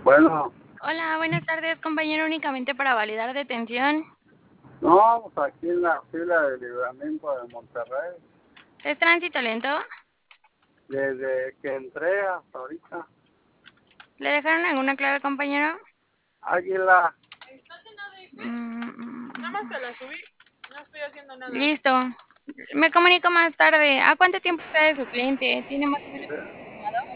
Bueno, Hola, buenas tardes, compañero, únicamente para validar detención. no, pues aquí en la fila de libramiento de Monterrey, ¿Es tránsito lento? desde que entré hasta ahorita. ¿Le dejaron alguna clave, compañero? Águila, Nada más te la subí, no estoy haciendo nada. Listo. Me comunico más tarde. ¿A cuánto tiempo está de su cliente? ¿Tiene más o menos?